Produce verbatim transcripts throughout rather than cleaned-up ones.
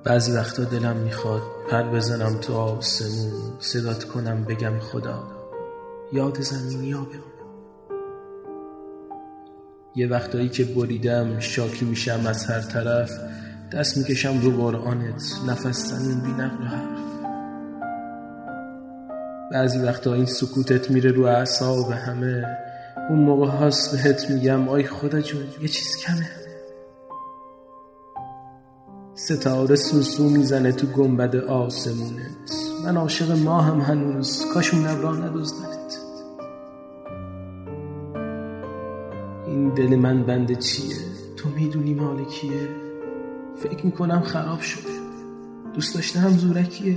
بعضی وقتا دلم میخواد پر بزنم تو آسمون، صدات کنم بگم خدا، یاد زمینی ها بمون. یه وقتایی که بریدم شاکی میشم از هر طرف، دست میکشم رو قرآنت، نفس زنون بی نقل و حرف. بعضی وقتا این سکوتت میره رو اعصاب همه، اون موقع هاست بهت میگم آی خدا جون یه چیز کمه. ستاره سوسو میزنه تو گنبد آسمونت، من عاشق ماهم هنوز، کاشون نبرا ندزدنت. این دل من بنده چیه تو میدونی مال کیه؟ فکر میکنم خراب شده، دوست داشتم زورکیه.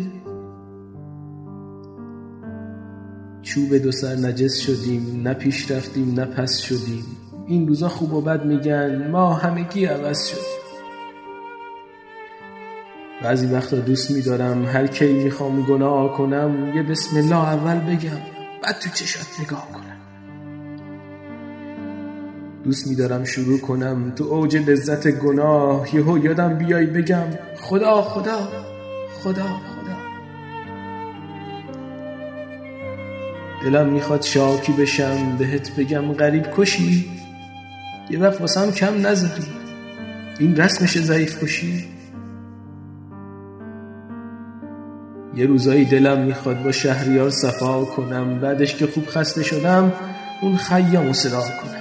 چوب دو سر نجس شدیم، نه پیش رفتیم نه پس شدیم. این روزا خوب و بد میگن، ما همگی عوض شدیم. بعضی وقتا دوست میدارم هر کی میخوام گناه کنم یه بسم الله اول بگم، بعد تو چشات نگاه کنم. دوست میدارم شروع کنم تو اوج لذت گناه، یهو یادم بیای بگم خدا خدا خدا خدا. دلم میخواد شاکی بشم بهت بگم غریب کشی، یه وقت واسم کم نذاری، این رسمش ضعیف کشی. یه روزایی دلم میخواد با شهریار صفا کنم، بعدش که خوب خسته شدم اون خیامو صدا کنم.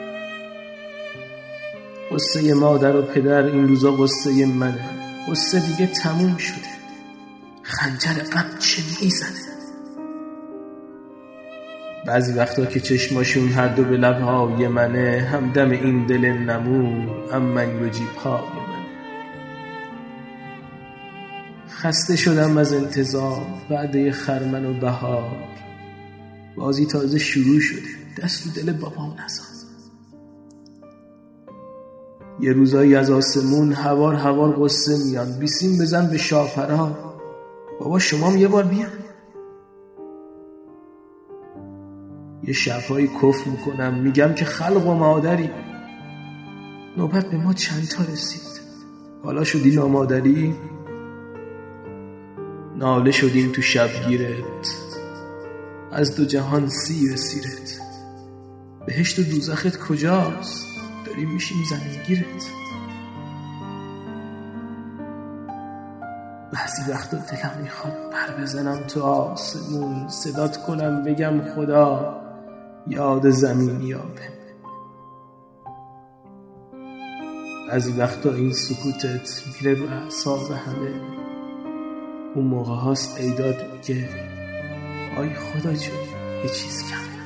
قصه مادر و پدر این روزا قصه منه، قصه دیگه تموم شده، خنجر غم چه میزنه. بعضی وقتا که چشماشون هر دو به لبهای منه، همدم این دل نمور هم من و جیبهای منه. خسته شدم از انتظار بعد خرمن و بهار، بازی تازه شروع شده، دست رو دل بابام نزن. یه روزایی از آسمون هوار هوار قصه میان، بیسیم بزن به شاپرها، بابا شمام یه بار بیان. یه شبهایی کفر میکنم میگم که خلق و مادری، نوبت به ما چند تا رسید، حالا شدی نامادری. ناله شدیم تو شبگیرت، از دو جهان سیر سیرت، بهشت و دوزخت کجاست؟ داریم میشیم زمینگیرت. بعضی وقتا دلم میخواد پر بزنم تو آسمون، صدات کنم بگم خدا، یاد زمینی ها بمون. بعضی وقتا این سکوتت میره رو اعصاب همه، اون موقع هاست ایداد میگه آی خدا جون یه چیز کمه.